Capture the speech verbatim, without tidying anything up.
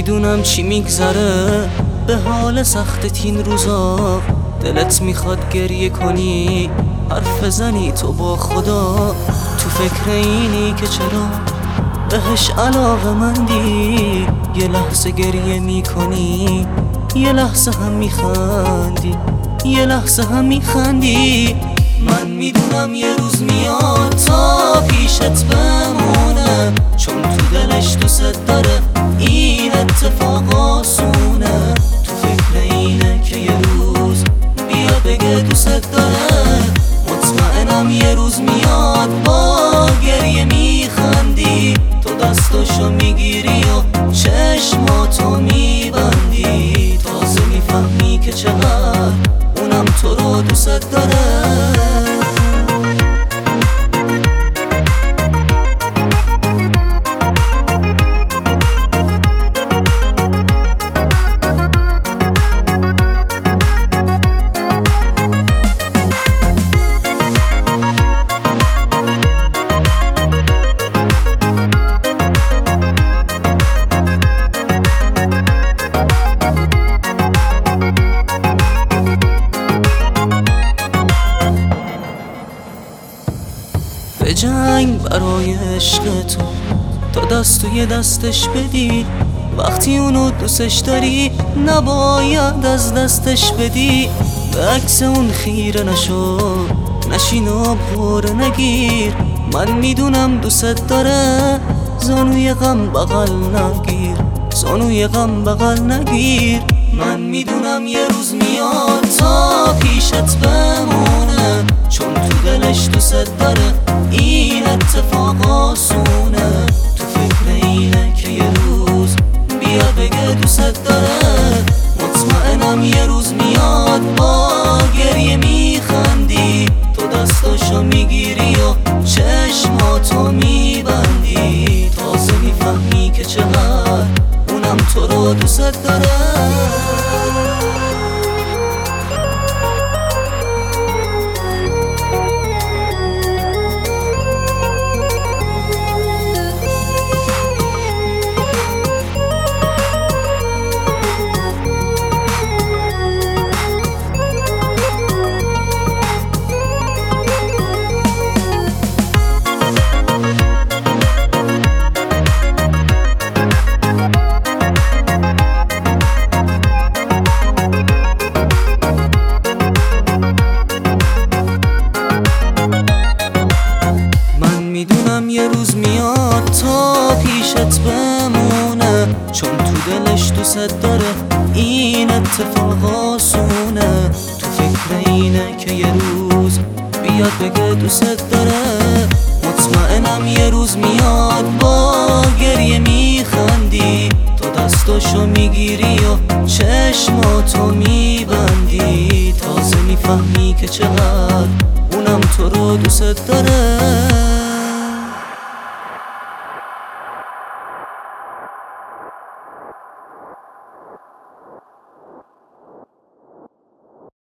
نمیدونم چی میگذره به حال سختت این روزا. دلت میخواد گریه کنی، حرف بزنی تو با خدا. تو فکر اینی که چرا بهش علاقه مندی، یه لحظه گریه میکنی، یه لحظه هم میخندی، یه لحظه هم میخندی. من میدونم یه روز میاد تا پیشت بمونه، چون تو دلش دوست داره این اتفاق آسونه. تو فکر اینه که یه روز بیاد بگه دوست داره. مطمئنم یه روز میاد با گریه میخندی، تو دستاشو میگیری و چشماتو میبندی. تازه میفهمی که چقدر اونم تو رو دوست داره. به جنگ برای عشق تو تا دست توی دستش بدی. وقتی اونو دوستش داری نباید از دستش بدی. به عکس اون خیره نشو، نشین و پر نگیر. من میدونم دوست داره، زانوی غم بغل نگیر، زانوی غم بغل نگیر. من میدونم یه روز میاد تا پیشت بمونه، چون تو دلش دوست داره این اتفاق آسونه. تو فکر اینه که یه روز بیاد بگه دوست داره. مطمئنم یه روز میاد با گریه میخندی، تو دستاشو میگیری و چشماتو میبندی. تازه میفهمی که چقدر اونم تو رو دوست داره. میدونم یه روز میاد تا پیشت بمونه، چون تو دلش دوست داره این اتفاق آسونه. تو فکر اینه که یه روز بیاد بگه دوست داره. مطمئنم یه روز میاد با گریه میخندی، تو دستاشو میگیری و چشماتو میبندی. تازه میفهمی که چقدر اونم تو رو دوست داره.